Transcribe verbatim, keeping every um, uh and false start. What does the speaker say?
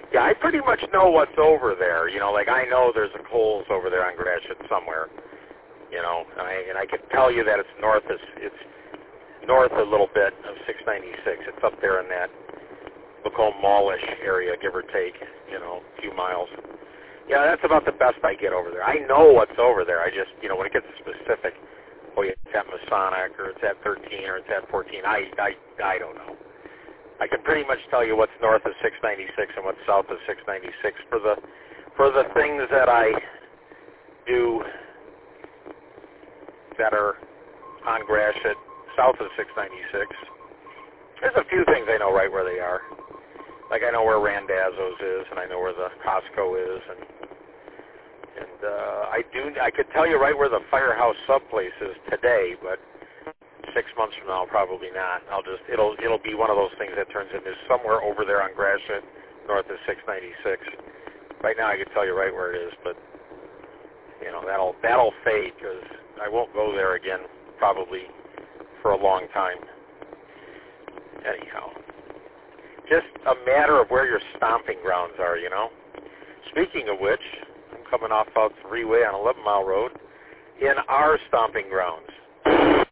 Yeah, I pretty much know what's over there. You know, like I know there's a Kohl's over there on Gratiot somewhere. You know, and I and I can tell you that it's north. It's, it's north a little bit of six ninety-six. It's up there in that Macomb Mallish area, give or take. You know, a few miles. Yeah, that's about the best I get over there. I know what's over there. I just, you know, when it gets specific, oh, yeah, it's at Masonic, or it's at thirteen, or it's at fourteen, I, I, I don't know. I can pretty much tell you what's north of six ninety-six and what's south of six ninety-six for the, for the things that I do that are on Gratiot, south of six ninety-six. There's a few things I know right where they are. Like I know where Randazzo's is, and I know where the Costco is, and and uh, I do. I could tell you right where the Firehouse Sub place is today, but six months from now, probably not. I'll just it'll it'll be one of those things that turns into somewhere over there on Gratiot, north of six ninety-six. Right now, I can tell you right where it is, but you know that'll that'll fade because I won't go there again probably for a long time. Anyhow. Just a matter of where your stomping grounds are, you know. Speaking of which, I'm coming off out Three-Way on eleven Mile Road in our stomping grounds.